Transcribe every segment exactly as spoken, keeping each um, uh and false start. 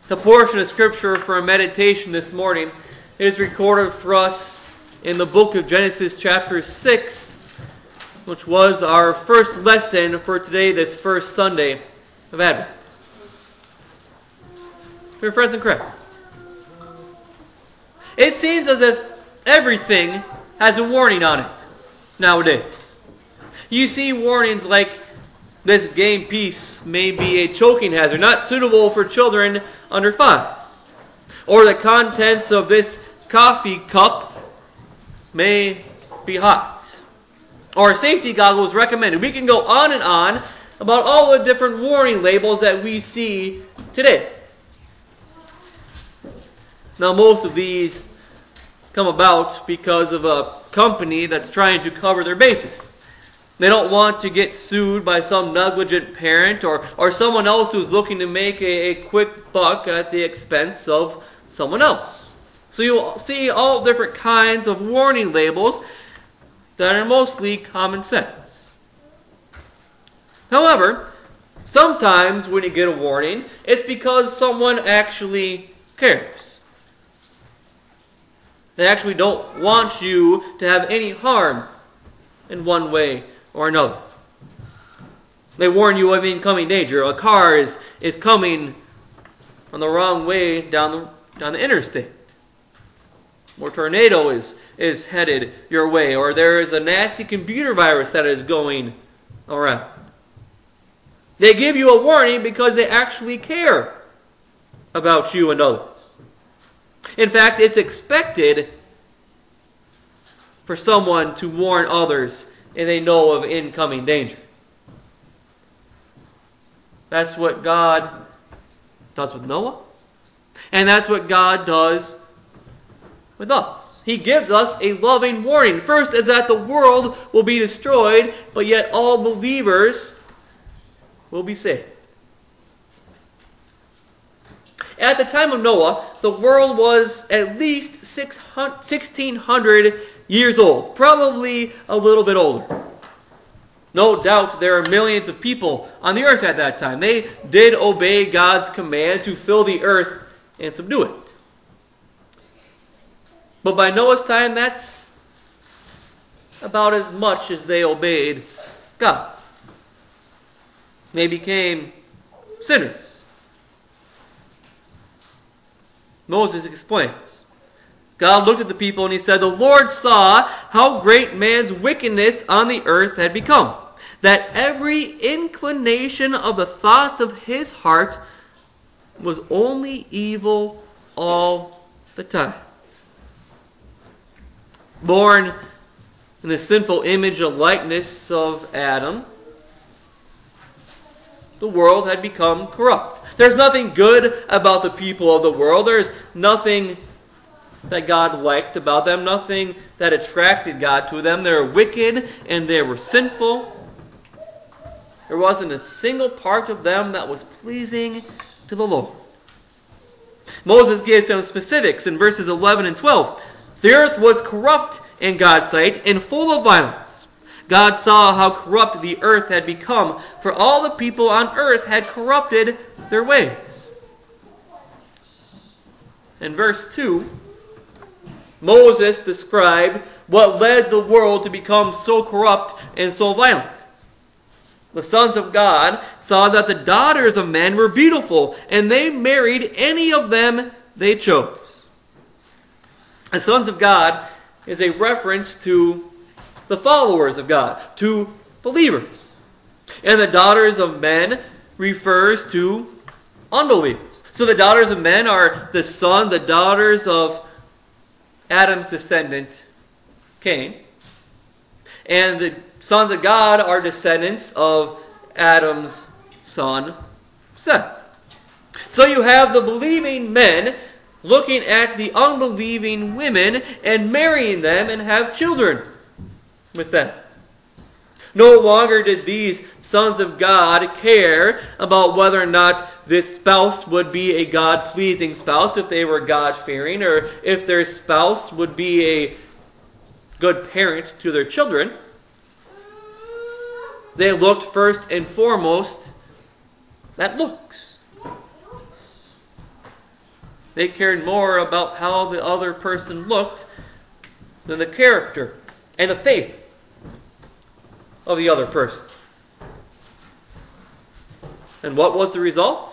The portion of Scripture for our meditation this morning is recorded for us in the book of Genesis chapter six, which was our first lesson for today, this first Sunday of Advent. Dear friends in Christ, it seems as if everything has a warning on it nowadays. You see warnings like this game piece may be a choking hazard, not suitable for children under five. Or the contents of this coffee cup may be hot. Or safety goggles recommended. We can go on and on about all the different warning labels that we see today. Now, most of these come about because of a company that's trying to cover their bases. They don't want to get sued by some negligent parent or, or someone else who's looking to make a, a quick buck at the expense of someone else. So you'll see all different kinds of warning labels that are mostly common sense. However, sometimes when you get a warning, it's because someone actually cares. They actually don't want you to have any harm in one way or another. They warn you of incoming danger. A car is, is coming on the wrong way down the, down the interstate. Or a tornado is, is headed your way. Or there is a nasty computer virus that is going around. They give you a warning because they actually care about you and others. In fact, it's expected for someone to warn others if they know of incoming danger. That's what God does with Noah. And that's what God does with us. He gives us a loving warning. First is that the world will be destroyed, but yet all believers will be saved. At the time of Noah, the world was at least sixteen hundred years old, probably a little bit older. No doubt there are millions of people on the earth at that time. They did obey God's command to fill the earth and subdue it. But by Noah's time, that's about as much as they obeyed God. They became sinners. Moses explains. God looked at the people and he said, "The Lord saw how great man's wickedness on the earth had become, that every inclination of the thoughts of his heart was only evil all the time." Born in the sinful image and likeness of Adam, the world had become corrupt. There's nothing good about the people of the world. There's nothing that God liked about them, nothing that attracted God to them. They were wicked and they were sinful. There wasn't a single part of them that was pleasing to the Lord. Moses gives some specifics in verses eleven and twelve. The earth was corrupt in God's sight and full of violence. God saw how corrupt the earth had become, for all the people on earth had corrupted their ways. In verse two, Moses described what led the world to become so corrupt and so violent. The sons of God saw that the daughters of men were beautiful, and they married any of them they chose. The sons of God is a reference to the followers of God, to believers. And the daughters of men refers to unbelievers. So the daughters of men are the son, the daughters of Adam's descendant, Cain. And the sons of God are descendants of Adam's son, Seth. So you have the believing men looking at the unbelieving women and marrying them and have children with them. No longer did these sons of God care about whether or not this spouse would be a God-pleasing spouse, if they were God-fearing, or if their spouse would be a good parent to their children. They looked first and foremost at looks. They cared more about how the other person looked than the character and the faith of the other person. And what was the result?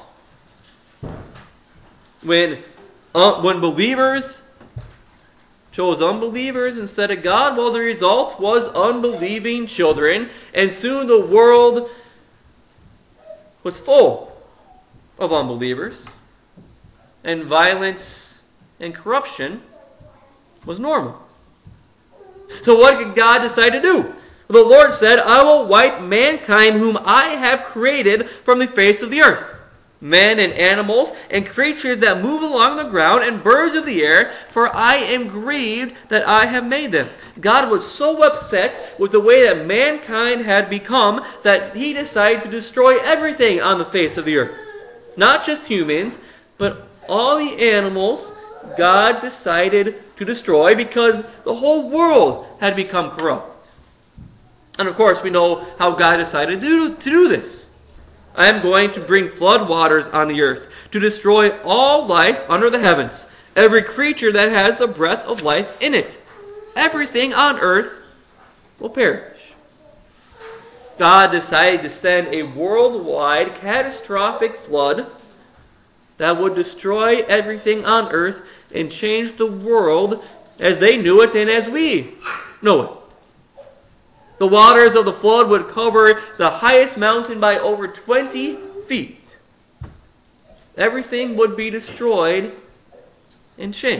When, uh, when believers chose unbelievers instead of God, well, the result was unbelieving children, and soon the world was full of unbelievers, and violence and corruption was normal. So what did God decide to do? The Lord said, I will wipe mankind whom I have created from the face of the earth. Men and animals and creatures that move along the ground and birds of the air, for I am grieved that I have made them. God was so upset with the way that mankind had become that he decided to destroy everything on the face of the earth. Not just humans, but all the animals God decided to destroy because the whole world had become corrupt. And of course, we know how God decided to do, to do this. I am going to bring flood waters on the earth to destroy all life under the heavens, every creature that has the breath of life in it. Everything on earth will perish. God decided to send a worldwide catastrophic flood that would destroy everything on earth and change the world as they knew it and as we know it. The waters of the flood would cover the highest mountain by over twenty feet. Everything would be destroyed and changed.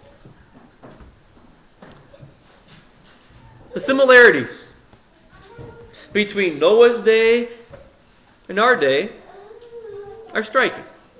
The similarities between Noah's day and our day are striking.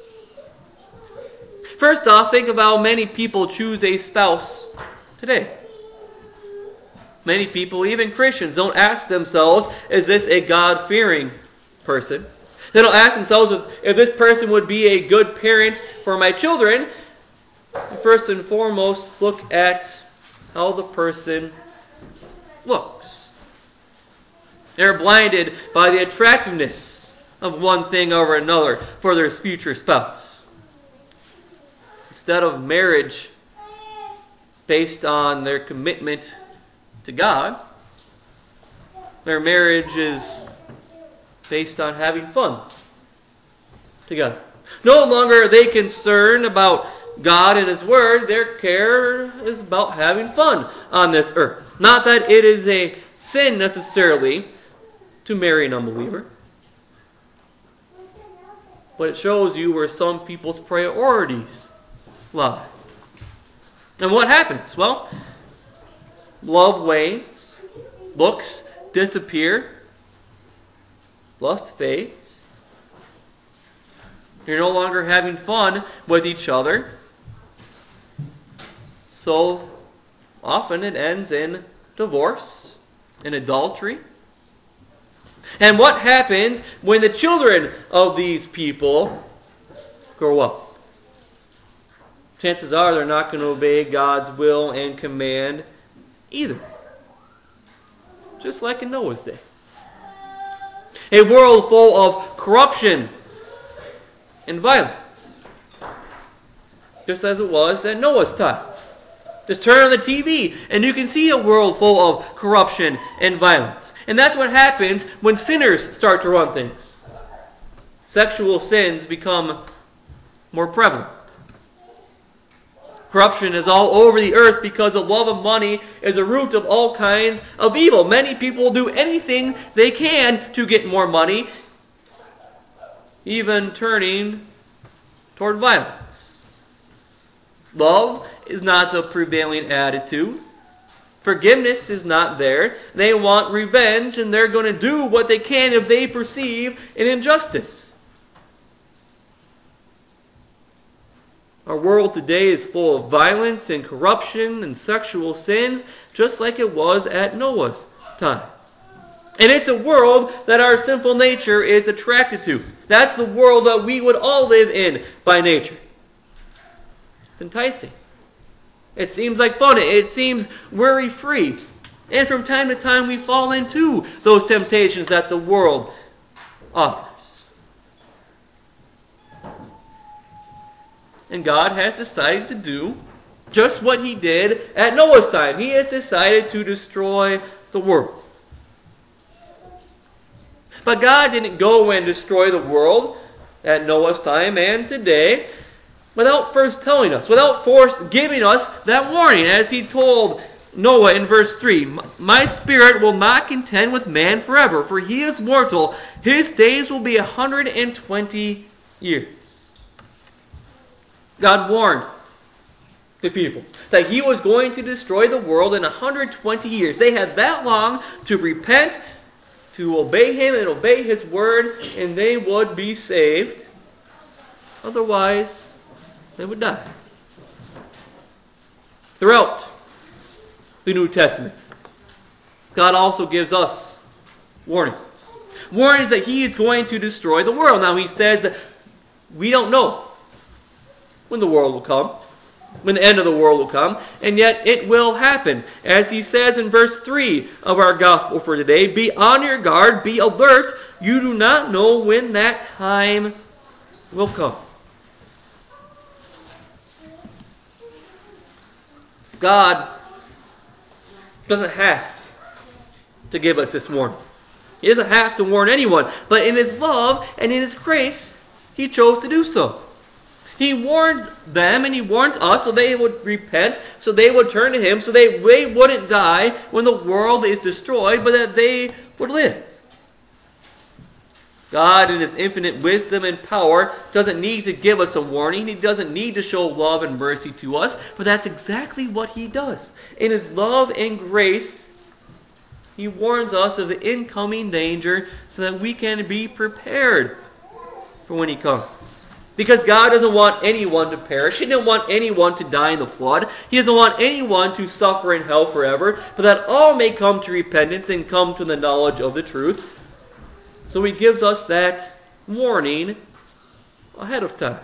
First off, think of how many people choose a spouse today. Many people, even Christians, don't ask themselves, is this a God-fearing person? They don't ask themselves if, if this person would be a good parent for my children. First and foremost, look at how the person looks. They're blinded by the attractiveness of one thing over another for their future spouse. Instead of marriage based on their commitment to God, their marriage is based on having fun together. No longer are they concerned about God and His Word. Their care is about having fun on this earth. Not that it is a sin necessarily to marry an unbeliever, but it shows you where some people's priorities lie. And what happens? Well, love wanes, looks disappear, lust fades. You're no longer having fun with each other. So often it ends in divorce, in adultery. And what happens when the children of these people grow up? Chances are they're not going to obey God's will and command either. Just like in Noah's day. A world full of corruption and violence. Just as it was at Noah's time. Just turn on the T V and you can see a world full of corruption and violence. And that's what happens when sinners start to run things. Sexual sins become more prevalent. Corruption is all over the earth because the love of money is a root of all kinds of evil. Many people will do anything they can to get more money, even turning toward violence. Love is not the prevailing attitude. Forgiveness is not there. They want revenge, and they're going to do what they can if they perceive an injustice. Our world today is full of violence and corruption and sexual sins, just like it was at Noah's time. And it's a world that our sinful nature is attracted to. That's the world that we would all live in by nature. It's enticing. It seems like fun. It seems worry-free. And from time to time we fall into those temptations that the world offers. And God has decided to do just what he did at Noah's time. He has decided to destroy the world. But God didn't go and destroy the world at Noah's time and today without first telling us, without first giving us that warning, as he told Noah in verse three, "My spirit will not contend with man forever, for he is mortal. His days will be a hundred and twenty years." God warned the people that he was going to destroy the world in one hundred twenty years. They had that long to repent, to obey him and obey his word, and they would be saved. Otherwise, they would die. Throughout the New Testament, God also gives us warnings. Warnings that he is going to destroy the world. Now he says that we don't know when the world will come, when the end of the world will come, and yet it will happen. As he says in verse three of our gospel for today, "Be on your guard, be alert, you do not know when that time will come." God doesn't have to give us this warning. He doesn't have to warn anyone, but in his love and in his grace, he chose to do so. He warned them and he warned us so they would repent, so they would turn to him, so they, they wouldn't die when the world is destroyed, but that they would live. God, in his infinite wisdom and power, doesn't need to give us a warning. He doesn't need to show love and mercy to us, but that's exactly what he does. In his love and grace, he warns us of the incoming danger so that we can be prepared for when he comes. Because God doesn't want anyone to perish. He doesn't want anyone to die in the flood. He doesn't want anyone to suffer in hell forever, but that all may come to repentance and come to the knowledge of the truth. So he gives us that warning ahead of time.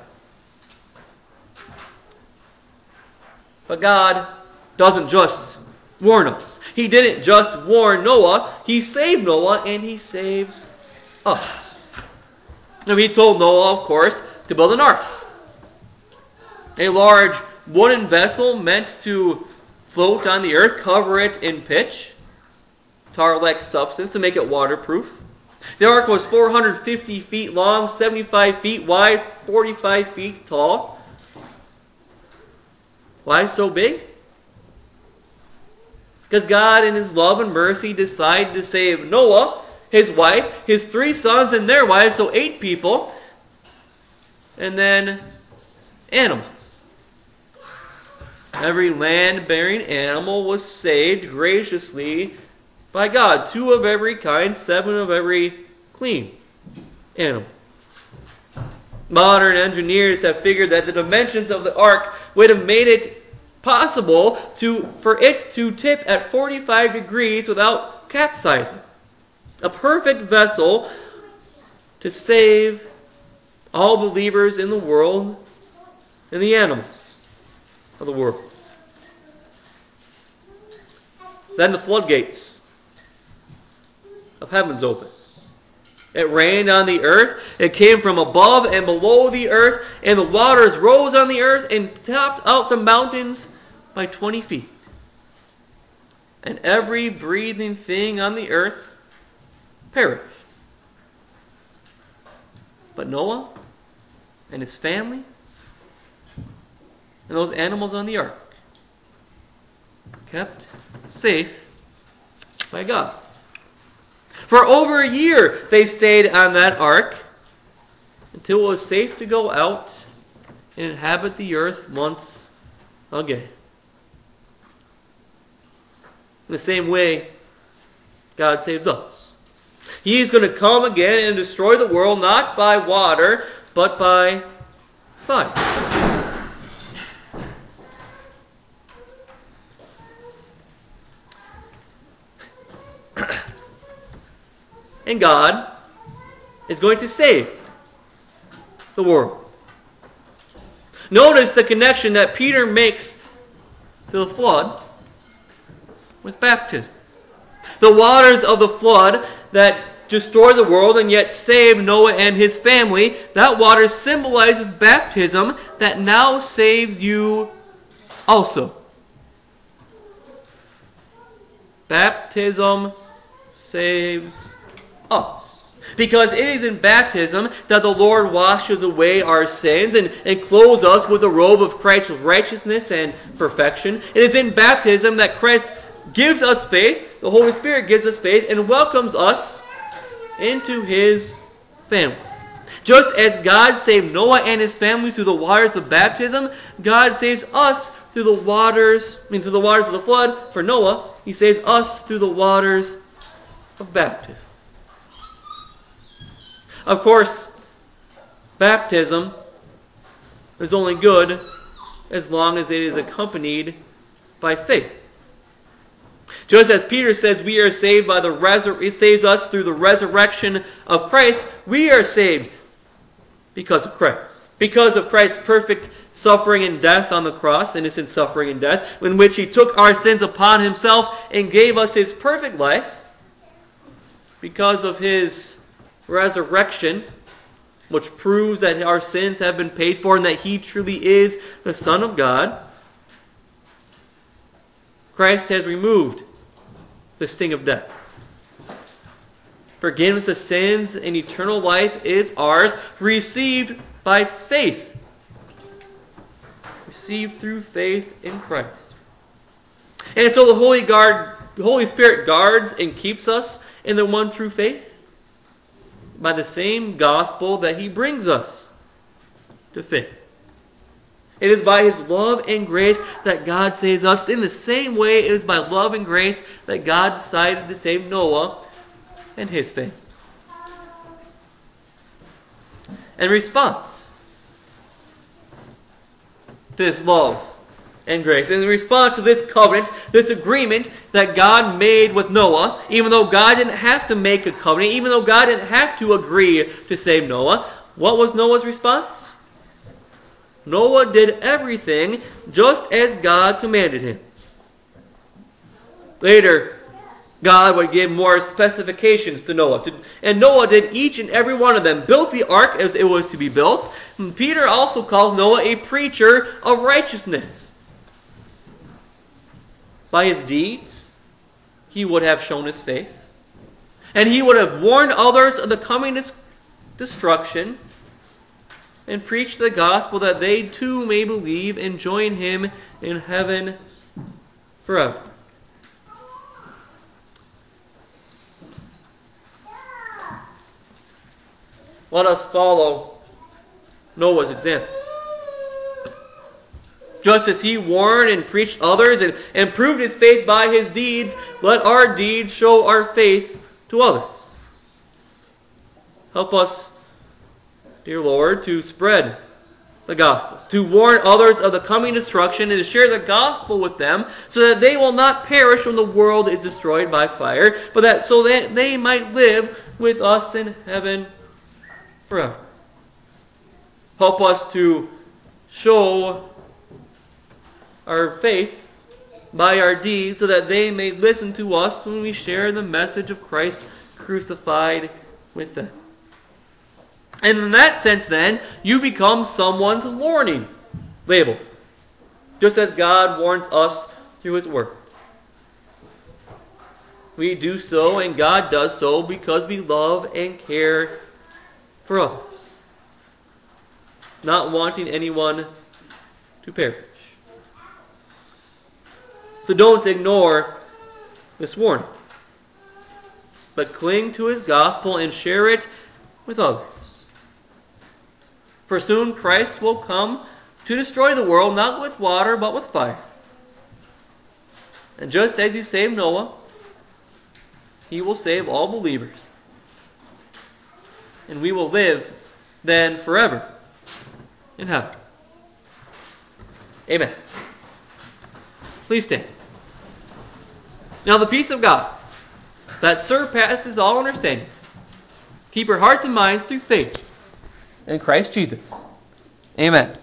But God doesn't just warn us. He didn't just warn Noah. He saved Noah and he saves us. Now he told Noah, of course, to build an ark. A large wooden vessel meant to float on the earth, cover it in pitch, tar-like substance to make it waterproof. The ark was four hundred fifty feet long, seventy-five feet wide, forty-five feet tall. Why so big? Because God in his love and mercy decided to save Noah, his wife, his three sons and their wives, so eight people, and then animals. Every land-bearing animal was saved graciously by God. Two of every kind, seven of every clean animal. Modern engineers have figured that the dimensions of the ark would have made it possible to for it to tip at forty-five degrees without capsizing. A perfect vessel to save all believers in the world and the animals of the world. Then the floodgates of heavens opened. It rained on the earth. It came from above and below the earth, and the waters rose on the earth and topped out the mountains by twenty feet. And every breathing thing on the earth perished. But Noah and his family and those animals on the ark kept safe by God. For over a year they stayed on that ark until it was safe to go out and inhabit the earth once again. In the same way, God saves us. He is going to come again and destroy the world not by water, but by fire. And God is going to save the world. Notice the connection that Peter makes to the flood with baptism. The waters of the flood that destroy the world and yet save Noah and his family, that water symbolizes baptism that now saves you also. Baptism saves us. Because it is in baptism that the Lord washes away our sins and, and clothes us with the robe of Christ's righteousness and perfection. It is in baptism that Christ gives us faith, the Holy Spirit gives us faith, and welcomes us into His family. Just as God saved Noah and his family through the waters of baptism, God saves us through the waters, I mean through the waters of the flood for Noah. He saves us through the waters of baptism. Of course, baptism is only good as long as it is accompanied by faith. Just as Peter says we are saved by the resur- it saves us through the resurrection of Christ, we are saved because of Christ. Because of Christ's perfect suffering and death on the cross, innocent suffering and death, in which He took our sins upon Himself and gave us His perfect life. Because of His resurrection, which proves that our sins have been paid for and that He truly is the Son of God, Christ has removed the sting of death. Forgiveness of sins and eternal life is ours, received by faith. Received through faith in Christ. And so the Holy Guard, the Holy Spirit guards and keeps us in the one true faith by the same gospel that He brings us to faith. It is by His love and grace that God saves us. In the same way, it is by love and grace that God decided to save Noah and his family. In response to this love and grace, in response to this covenant, this agreement that God made with Noah, even though God didn't have to make a covenant, even though God didn't have to agree to save Noah, what was Noah's response? Noah did everything just as God commanded him. Later, God would give more specifications to Noah. And Noah did each and every one of them, built the ark as it was to be built. And Peter also calls Noah a preacher of righteousness. By his deeds, he would have shown his faith. And he would have warned others of the coming destruction and preached the gospel that they too may believe and join him in heaven forever. Let us follow Noah's example. Just as he warned and preached others and, and proved his faith by his deeds, let our deeds show our faith to others. Help us, dear Lord, to spread the gospel, to warn others of the coming destruction and to share the gospel with them so that they will not perish when the world is destroyed by fire, but that so that they might live with us in heaven forever. Help us to show our faith by our deeds so that they may listen to us when we share the message of Christ crucified with them. And in that sense, then, you become someone's warning label, just as God warns us through His Word. We do so, and God does so, because we love and care for others, not wanting anyone to perish. So don't ignore this warning, but cling to His gospel and share it with others. For soon Christ will come to destroy the world, not with water, but with fire. And just as He saved Noah, He will save all believers. And we will live then forever in heaven. Amen. Please stand. Now the peace of God that surpasses all understanding, keep your hearts and minds through faith in Christ Jesus. Amen.